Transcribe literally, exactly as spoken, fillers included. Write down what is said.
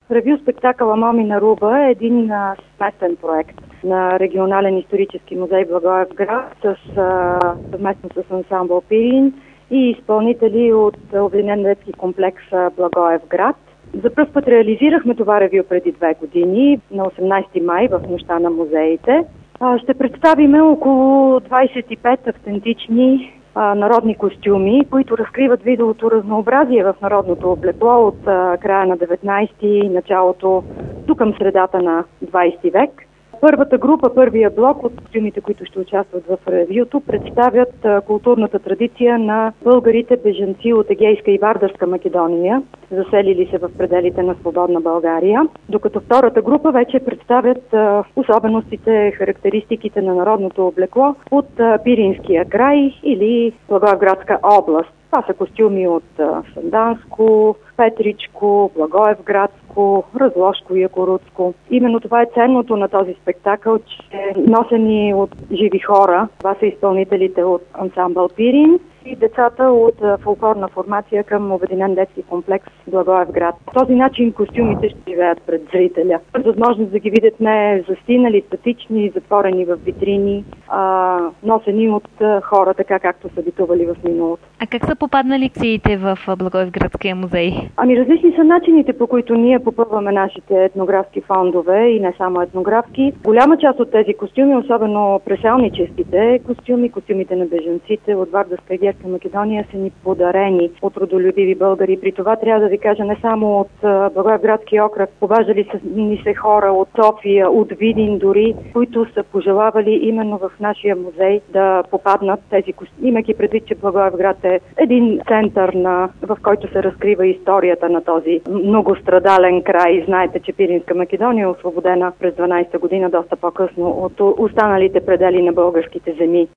Ревю спектакъла Момина Руба е един а, сместен проект на регионален исторически музей Благоевград с, а, съвместно с ансамбъл Пирин и изпълнители от Обединен детски комплекс Благоевград. За пръв път реализирахме това ревю преди две години, на осемнадесети май в Нощта на музеите. А, ще представиме около двадесет и пет автентични а, народни костюми, които разкриват видовото разнообразие в народното облекло от а, края на деветнадесети и началото до към средата на двадесети век. Първата група, първия блок от костюмите, които ще участват в ревюто, представят а, културната традиция на българите бежанци от Егейска и Вардарска Македония, заселили се в пределите на свободна България, докато втората група вече представят а, особеностите, характеристиките на народното облекло от а, Пиринския край или Благоевградска област. Това са костюми от а, Санданско, Петричко, Благоевградско, Разложко и Якорудско. Именно това е ценното на този спектакъл, че е носени от живи хора. Това са изпълнителите от ансамбъл Пирин и децата от фолклорна формация към Обединен детски комплекс Благоевград. По този начин костюмите ще живеят пред зрителя. Възможност да ги видят не застинали, статични, затворени в витрини, а носени от хора, така както са битували в миналото. А как са попаднали експозициите в Благоевградския музей? Ами различни са начините, по които ние попълваме нашите етнографски фондове и не само етнографски. Голяма част от тези костюми, особено преселническите костюми, костюмите на бежанците от Вардарска и Егейска Македония, са ни подарени от родолюбиви българи. При това трябва да ви кажа, не само от Благоевградския окръг, обаждали са ни се хора от София, от Видин дори, които са пожелавали именно в нашия музей да попаднат тези костюми, имайки предвид, че Благоевград е един център, на, в който се разкрива историята на този многострадален край. Знаете, че Пиринска Македония е освободена през дванадесета година, доста по-късно от останалите предели на българските земи.